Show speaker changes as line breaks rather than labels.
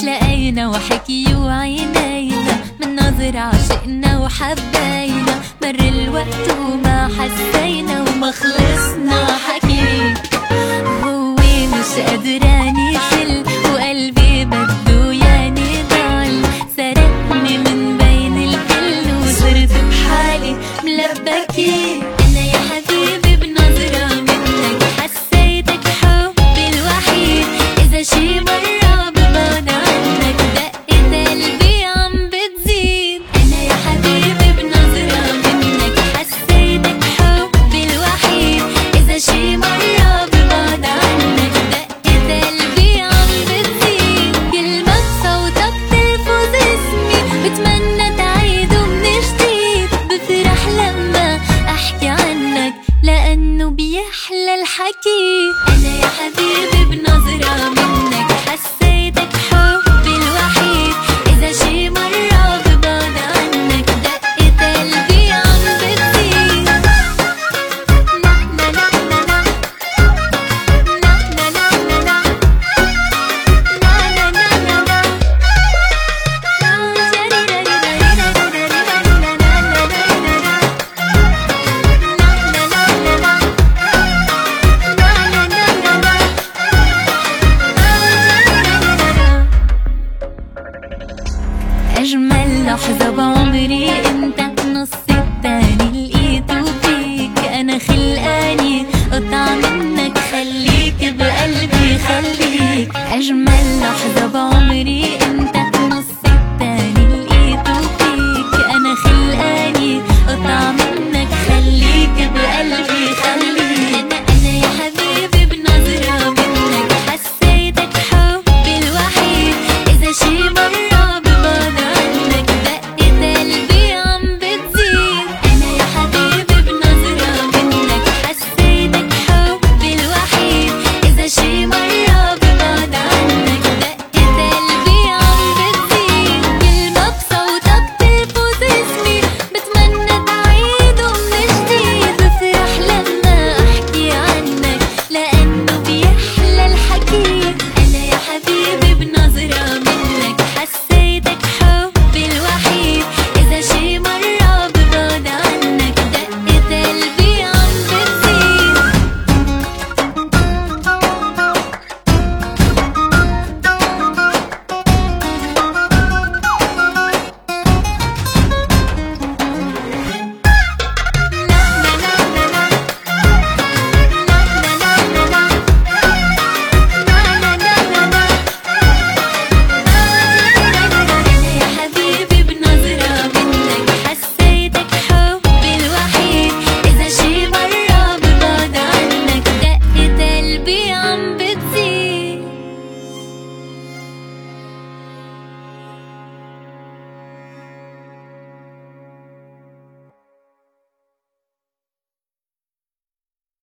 تلاقينا وحكي وعينينا من نظرة عشقنا وحبينا، مر الوقت وما حسينا وما خلصنا حكي. هو مش قادراني يشل وقلبي بده ياني ضل، سرقني من بين الكل وصرت بحالي ملبكي. أنا يا حبيبي بنظرة منك حسيتك حبي الوحيد، إذا شي مرة ببعد عنك دقة قلبي عم بتزيد. أنا يا حبيبي بنظرة منك حسيتك حبي الوحيد، إذا شي مرة ببعد عنك دقة قلبي عم بتزيد. كلمة بصوتك تلفظ اسمي بتمنى تعيده من جديد، بفرح لما أحكي عنك لأنه بيحلى الحكي. أنا يا حبيبي بنظرة منك حسيتك حبي الوحيد، إذا شي مرة ببعد عنك دقة قلبي عم بتزيد. لا لا لا لا لا لا لا لا لا أجمل لحظة بعمري انت، نص التاني لقيته فيك. أنا خلقاني قطعة منك، خليك بقلبي خليك. أجمل لحظة بعمري